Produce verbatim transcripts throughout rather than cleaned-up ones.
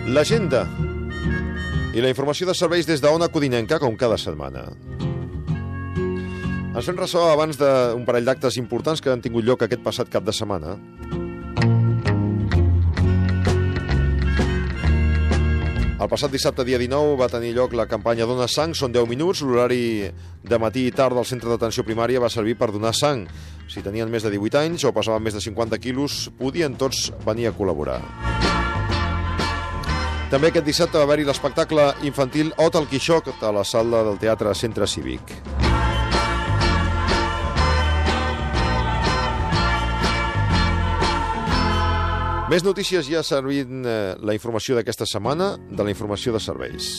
L'agenda i la informació de serveis des d'Ona Codinenca, com cada setmana. Ens fem ressò abans d'un parell d'actes importants que han tingut lloc aquest passat cap de setmana. El passat dissabte, dia dinou, va tenir lloc la campanya Dona Sang. Són deu minuts. L'horari de matí i tard del centre d'atenció primària va servir per donar sang. Si tenien més de divuit anys o pesaven més de cinquanta quilos, podien tots venir a col·laborar. També aquest dissabte va haver-hi l'espectacle infantil Ot el Quixot a la sala del Teatre Centre Cívic. Més notícies ja servint eh, la informació d'aquesta setmana, de la informació de serveis.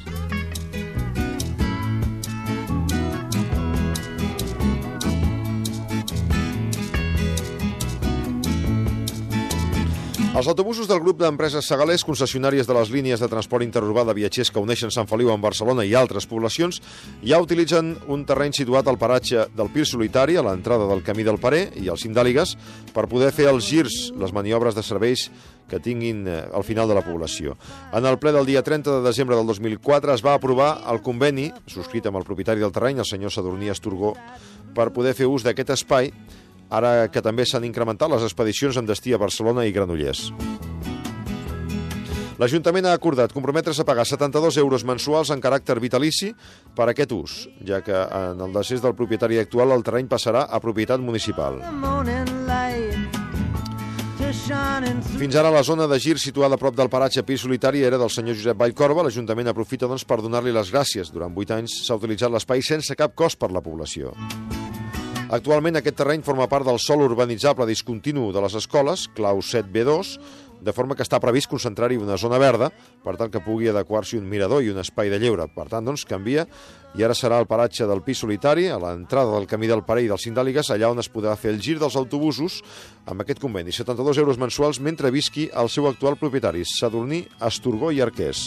Els autobusos del grup d'empreses Segalers, concessionàries de les línies de transport interurbà de viatgers que uneixen Sant Feliu amb Barcelona i altres poblacions, ja utilitzen un terreny situat al paratge del Pi Solitari, a l'entrada del Camí del Parer i al cim d'Àligues, per poder fer els girs, les maniobres de serveis que tinguin al final de la població. En el ple del dia trenta de desembre del dos mil quatre es va aprovar el conveni, subscrit amb el propietari del terreny, el senyor Sadurní Asturgó, per poder fer ús d'aquest espai, ara que també s'han incrementat les expedicions amb destí a Barcelona i Granollers. L'Ajuntament ha acordat comprometre's a pagar setanta-dos euros mensuals en caràcter vitalici per aquest ús, ja que en el decés del propietari actual el terreny passarà a propietat municipal. Fins ara la zona de gir situada a prop del paratge Pi Solitari era del senyor Josep Vallcorba. L'Ajuntament aprofita doncs, per donar-li les gràcies. Durant vuit anys s'ha utilitzat l'espai sense cap cost per la població. Actualment aquest terreny forma part del sòl urbanitzable discontinu de les escoles, clau set B dos, de forma que està previst concentrar-hi una zona verda, per tant que pugui adequar-s'hi un mirador i un espai de lleure. Per tant, doncs, canvia, i ara serà el paratge del Pi Solitari, a l'entrada del Camí del Parer i del cim d'Àligues, allà on es podrà fer el gir dels autobusos amb aquest conveni. setanta-dos euros mensuals mentre visqui el seu actual propietari, Sadurní Asturgó i Arqués.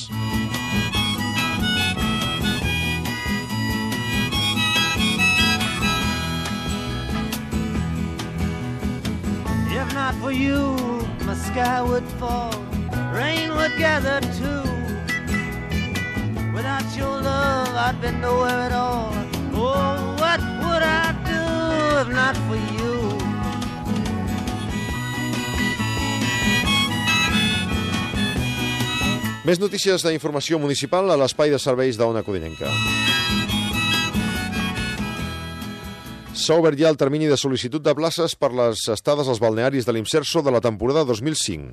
If not for you, my sky would fall, rain would gather too. Without your love, I'd been nowhere at all. Oh, what would I do if not for you? Més notícies d'informació municipal a l'espai de serveis d'Ona Codinenca. S'ha obert ja el termini de sol·licitud de places per les estades als balnearis de l'Imserso de la temporada dos mil cinc.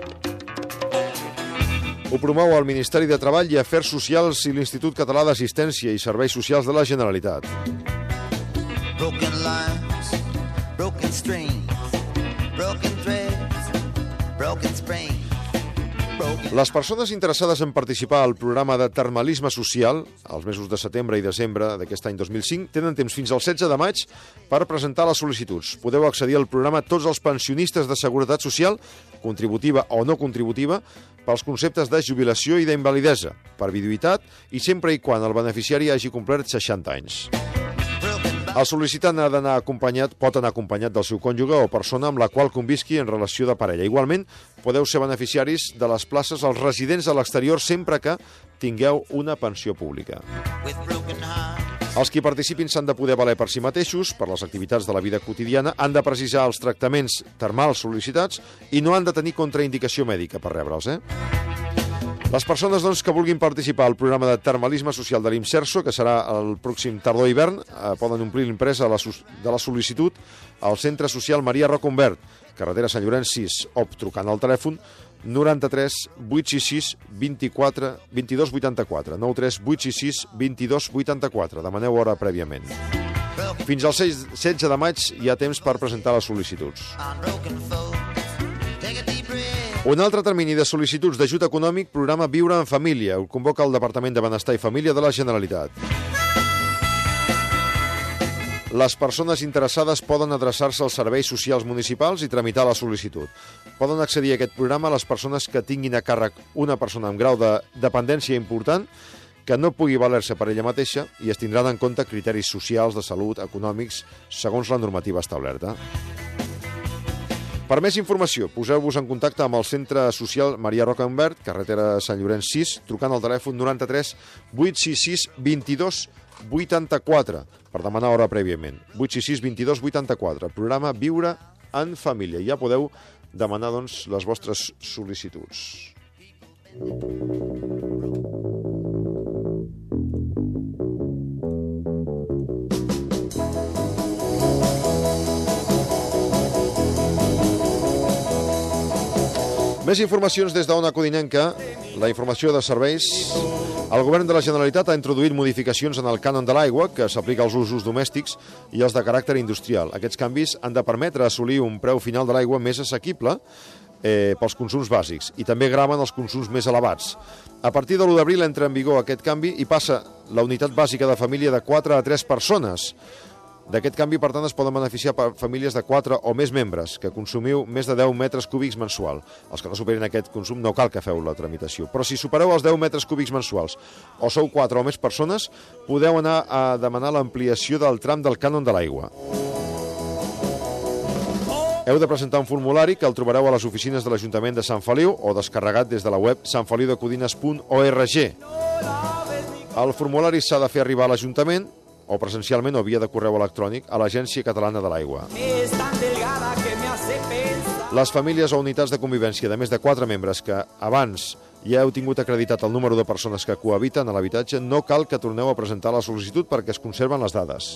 Ho promou el Ministeri de Treball i Afers Socials i l'Institut Català d'Assistència i Serveis Socials de la Generalitat. Broken lines, broken strings, broken threads, broken springs. Les persones interessades en participar al programa de termalisme social, als mesos de setembre i desembre d'aquest any dos mil cinc, tenen temps fins al setze de maig per presentar les sol·licituds. Podeu accedir al programa tots els pensionistes de Seguretat Social, contributiva o no contributiva, pels conceptes de jubilació i d'invalidesa, per viduïtat i sempre i quan el beneficiari hagi complert seixanta anys. El sol·licitant ha d'anar acompanyat, pot anar acompanyat del seu cònjuge o persona amb la qual convisqui en relació de parella. Igualment, podeu ser beneficiaris de les places als residents a l'exterior sempre que tingueu una pensió pública. Els qui participin s'han de poder valer per si mateixos, per les activitats de la vida quotidiana, han de precisar els tractaments termals sol·licitats i no han de tenir contraindicació mèdica per rebre'ls, eh? Les persones doncs, que vulguin participar al programa de termalisme social de l'Imserso, que serà el pròxim tardor-hivern, eh, poden omplir l'impresa de la sol·licitud al Centre Social Maria Roconvert, carretera Sant Llorenç sis, o trucant al telèfon noranta-tres vuit sis sis vint-i-quatre vint-i-dos vuitanta-quatre, nou tres vuit sis sis vint-i-dos vuitanta-quatre. Demaneu hora prèviament. Fins al setze de maig hi ha temps per presentar les sol·licituds. Un altre termini de sol·licituds d'ajut econòmic, programa Viure en Família. Ho convoca el Departament de Benestar i Família de la Generalitat. Les persones interessades poden adreçar-se als serveis socials municipals i tramitar la sol·licitud. Poden accedir a aquest programa les persones que tinguin a càrrec una persona amb grau de dependència important que no pugui valer-se per ella mateixa i es tindran en compte criteris socials, de salut, econòmics, segons la normativa establerta. Per més informació, poseu-vos en contacte amb el Centre Social Maria Roca Humbert, carretera Sant Llorenç sis, trucant al telèfon noranta-tres vuit sis sis vint-i-dos vuitanta-quatre per demanar hora prèviament. vuit sis sis vint-i-dos vuitanta-quatre. Programa Viure en Família. Ja podeu demanar, doncs, les vostres sol·licituds. Més informacions des d'Ona Codinenca. La informació de serveis. El Govern de la Generalitat ha introduït modificacions en el cànon de l'aigua que s'aplica als usos domèstics i els de caràcter industrial. Aquests canvis han de permetre assolir un preu final de l'aigua més assequible eh, pels consums bàsics i també graven els consums més elevats. A partir de l'u d'abril entra en vigor aquest canvi i passa la unitat bàsica de família de quatre a tres persones. D'aquest canvi, per tant, es poden beneficiar per famílies de quatre o més membres, que consumiu més de deu metres cúbics mensual. Els que no superin aquest consum no cal que feu la tramitació. Però si supereu els deu metres cúbics mensuals o sou quatre o més persones, podeu anar a demanar l'ampliació del tram del cànon de l'aigua. Heu de presentar un formulari que el trobareu a les oficines de l'Ajuntament de Sant Feliu o descarregat des de la web sant feliu de codines punt org. El formulari s'ha de fer arribar a l'Ajuntament o presencialment o via de correu electrònic a l'Agència Catalana de l'Aigua. Les famílies o unitats de convivència de més de quatre membres que abans ja heu tingut acreditat el número de persones que cohabiten a l'habitatge, no cal que torneu a presentar la sol·licitud perquè es conserven les dades.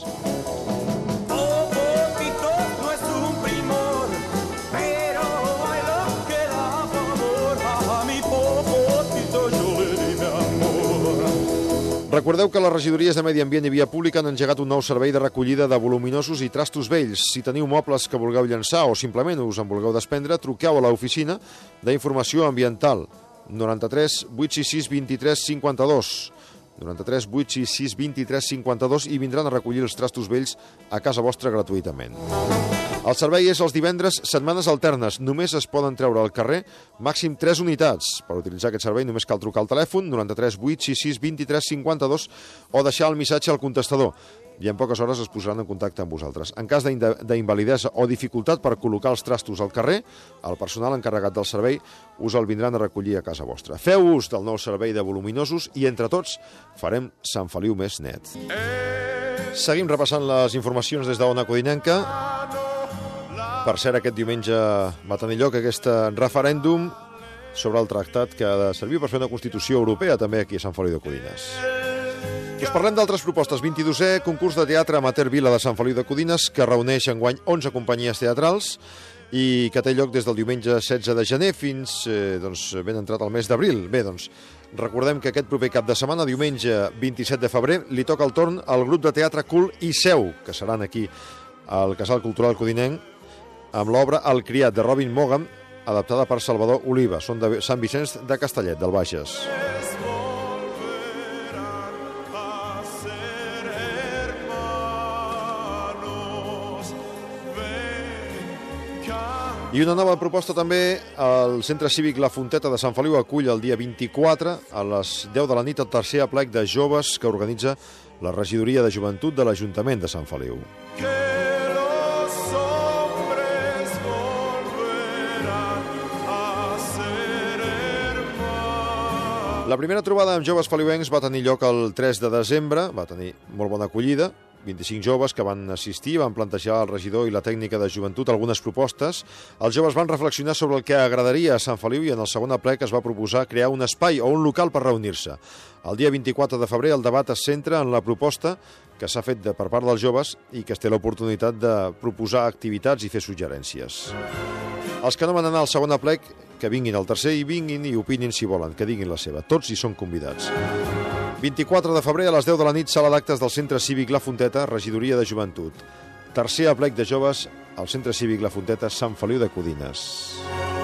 Recordeu que les regidories de Medi Ambient i Via Pública han engegat un nou servei de recollida de voluminosos i trastos vells. Si teniu mobles que vulgueu llançar o simplement us en vulgueu desprendre, truqueu a l'oficina d'Informació Ambiental noranta-tres vuit sis sis vint-i-tres cinquanta-dos noranta-tres vuit sis sis vint-i-tres cinquanta-dos i vindran a recollir els trastos vells a casa vostra gratuïtament. El servei és els divendres, setmanes alternes. Només es poden treure al carrer màxim tres unitats. Per utilitzar aquest servei només cal trucar al telèfon noranta-tres vuit sis sis vint-i-tres cinquanta-dos o deixar el missatge al contestador. I en poques hores es posaran en contacte amb vosaltres. En cas d'invalidesa o dificultat per col·locar els trastos al carrer, el personal encarregat del servei us el vindran a recollir a casa vostra. Feu ús del nou servei de voluminosos i entre tots farem Sant Feliu més net. Seguim repassant les informacions des d'Ona Codinenca. Per cert, aquest diumenge va tenir lloc aquest referèndum sobre el tractat que ha de servir per fer una Constitució Europea també aquí a Sant Feliu de Codines. Us parlem d'altres propostes. vint-i-dosè concurs de teatre amateur Vila de Sant Feliu de Codines, que reuneix enguany onze companyies teatrals i que té lloc des del diumenge setze de gener fins eh, doncs, ben entrat al mes d'abril. Bé, doncs, recordem que aquest proper cap de setmana, diumenge vint-i-set de febrer, li toca el torn al grup de teatre Cul i Seu, que seran aquí al Casal Cultural Codinenc, amb l'obra El criat, de Robin Mogam, adaptada per Salvador Oliva. Són de Sant Vicenç de Castellet, del Bages. I una nova proposta també, el Centre Cívic La Fonteta de Sant Feliu acull el dia vint-i-quatre a les deu de la nit el tercer aplec de joves que organitza la Regidoria de Joventut de l'Ajuntament de Sant Feliu. La primera trobada amb joves feliuencs va tenir lloc el tres de desembre, va tenir molt bona acollida, vint-i-cinc joves que van assistir, van plantejar al regidor i la tècnica de joventut algunes propostes. Els joves van reflexionar sobre el que agradaria a Sant Feliu i en el segon aplec es va proposar crear un espai o un local per reunir-se. El dia vint-i-quatre de febrer el debat es centra en la proposta que s'ha fet per part dels joves i que es té l'oportunitat de proposar activitats i fer suggerències. Els que no van anar al segon aplec, que vinguin al tercer i vinguin i opinin si volen, que diguin la seva. Tots hi són convidats. vint-i-quatre de febrer a les deu de la nit, sala d'actes del Centre Cívic La Fonteta, Regidoria de Joventut. Tercer aplec de joves al Centre Cívic La Fonteta, Sant Feliu de Codines.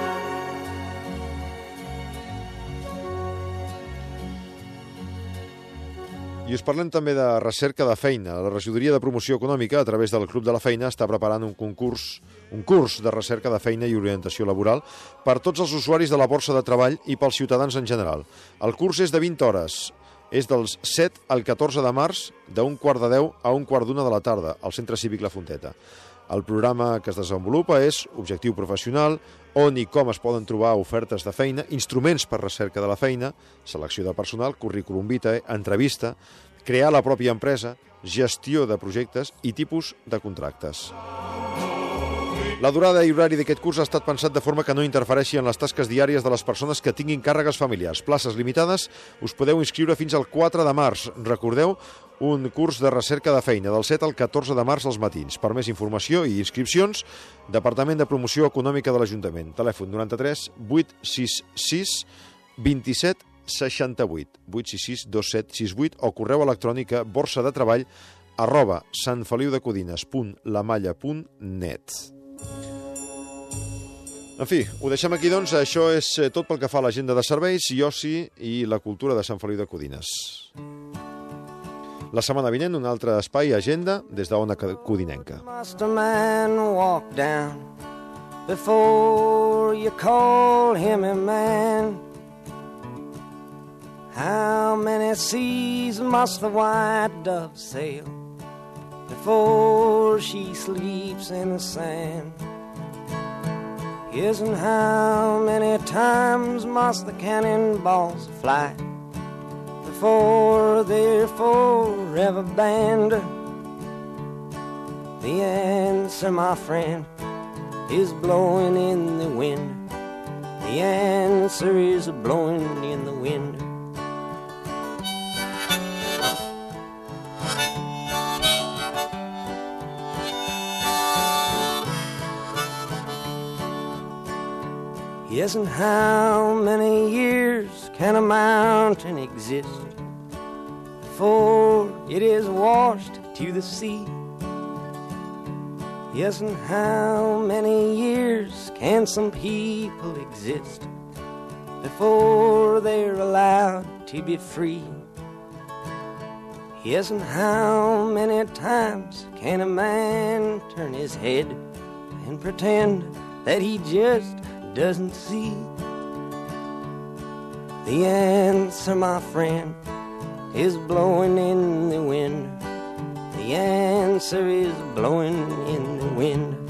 I us parlem també de recerca de feina. La Regidoria de Promoció Econòmica, a través del Club de la Feina, està preparant un concurs, un curs de recerca de feina i orientació laboral per tots els usuaris de la borsa de treball i pels ciutadans en general. El curs és de vint hores. És dels set al catorze de març, d'un quart de deu a un quart d'una de la tarda, al Centre Cívic La Fonteta. El programa que es desenvolupa és Objectiu Professional, on i com es poden trobar ofertes de feina, instruments per recerca de la feina, selecció de personal, currículum vitae, entrevista, crear la pròpia empresa, gestió de projectes i tipus de contractes. La durada i horari d'aquest curs ha estat pensat de forma que no interfereixi en les tasques diàries de les persones que tinguin càrregues familiars. Places limitades, us podeu inscriure fins al quatre de març. Recordeu, un curs de recerca de feina del set al catorze de març als matins. Per més informació i inscripcions, Departament de Promoció Econòmica de l'Ajuntament. Telèfon noranta-tres vuit sis sis vint-i-set seixanta-vuit, vuit sis sis dos set sis vuit o correu electrònic a borsa de treball arroba santfeliudecodines punt lamalla punt net. En fi, ho deixem aquí, doncs. Això és tot pel que fa a l'agenda de serveis i oci i la cultura de Sant Feliu de Codines. La setmana vinent, un altre espai, agenda, des d'Ona Codinenca. Must a man walk down before you call him a man? How many seas must the white dove sail before she sleeps in the sand? Yes, and how many times must the cannonballs fly before they're forever banned? The answer, my friend, is blowing in the wind. The answer is blowing in the wind. Yes, and how many years can a mountain exist before it is washed to the sea? Yes, and how many years can some people exist before they're allowed to be free? Yes, and how many times can a man turn his head and pretend that he just doesn't see? The answer, my friend, is blowing in the wind. The answer is blowing in the wind.